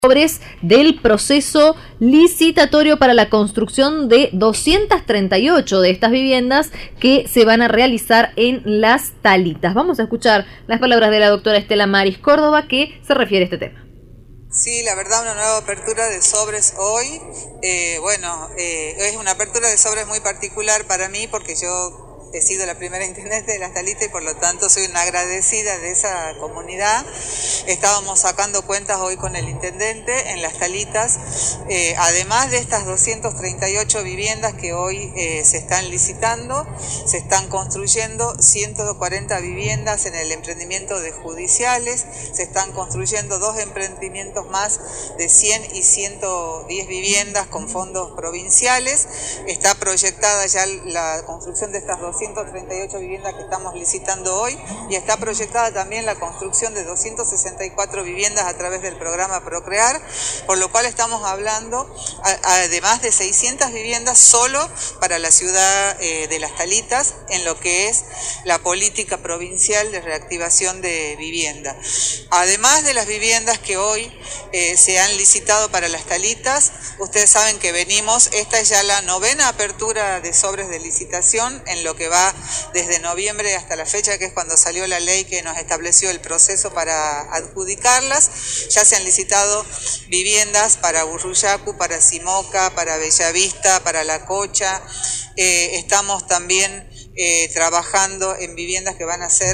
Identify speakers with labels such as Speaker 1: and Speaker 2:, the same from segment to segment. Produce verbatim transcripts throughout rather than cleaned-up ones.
Speaker 1: Sobres del proceso licitatorio para la construcción de doscientas treinta y ocho de estas viviendas que se van a realizar en Las Talitas. Vamos a escuchar las palabras de la doctora Estela Maris Córdoba, que se refiere a este tema.
Speaker 2: Sí, la verdad, una nueva apertura de sobres hoy. Eh, bueno, eh, es una apertura de sobres muy particular para mí porque yo he sido la primera intendente de Las Talitas y por lo tanto soy una agradecida de esa comunidad. Estábamos sacando cuentas hoy con el intendente en Las Talitas, eh, además de estas doscientas treinta y ocho viviendas que hoy eh, se están licitando, se están construyendo ciento cuarenta viviendas en el emprendimiento de judiciales, se están construyendo dos emprendimientos más de cien y ciento diez viviendas con fondos provinciales. Está proyectada ya la construcción de estas doscientas treinta y ocho viviendas que estamos licitando hoy y está proyectada también la construcción de doscientas sesenta y cuatro viviendas a través del programa Procrear, por lo cual estamos hablando además de seiscientas viviendas solo para la ciudad eh, de Las Talitas en lo que es la política provincial de reactivación de vivienda. Además de las viviendas que hoy eh, se han licitado para Las Talitas, ustedes saben que venimos, esta es ya la novena apertura de sobres de licitación en lo que va desde noviembre hasta la fecha, que es cuando salió la ley que nos estableció el proceso para adjudicarlas. Ya se han licitado viviendas para Burruyacu, para Simoca, para Bellavista, para La Cocha. Eh, estamos también Eh, trabajando en viviendas que van a ser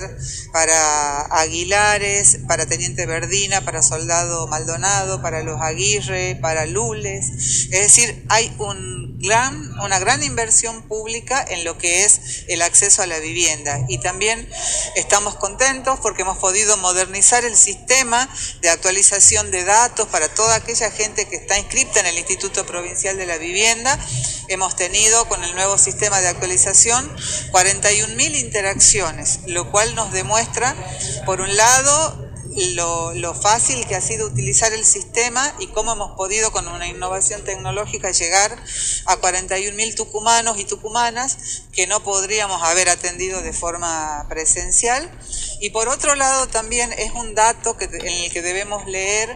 Speaker 2: para Aguilares, para Teniente Verdina, para Soldado Maldonado, para Los Aguirre, para Lules. Es decir, hay un gran, una gran inversión pública en lo que es el acceso a la vivienda. Y también estamos contentos porque hemos podido modernizar el sistema de actualización de datos para toda aquella gente que está inscripta en el Instituto Provincial de la Vivienda. Hemos tenido con el nuevo sistema de actualización cuarenta y un mil interacciones, lo cual nos demuestra, por un lado, lo, lo fácil que ha sido utilizar el sistema y cómo hemos podido, con una innovación tecnológica, llegar a cuarenta y un mil tucumanos y tucumanas que no podríamos haber atendido de forma presencial. Y por otro lado, también es un dato que, en el que debemos leer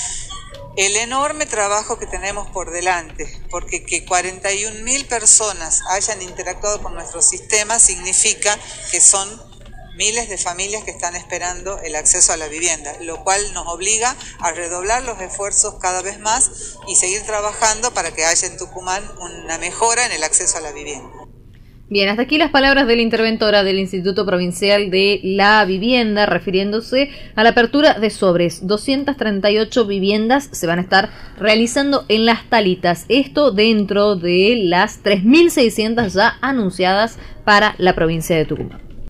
Speaker 2: el enorme trabajo que tenemos por delante, porque que cuarenta y un mil personas hayan interactuado con nuestro sistema significa que son miles de familias que están esperando el acceso a la vivienda, lo cual nos obliga a redoblar los esfuerzos cada vez más y seguir trabajando para que haya en Tucumán una mejora en el acceso a la vivienda.
Speaker 1: Bien, hasta aquí las palabras de la interventora del Instituto Provincial de la Vivienda, refiriéndose a la apertura de sobres. doscientas treinta y ocho viviendas se van a estar realizando en Las Talitas. Esto dentro de las tres mil seiscientas ya anunciadas para la provincia de Tucumán.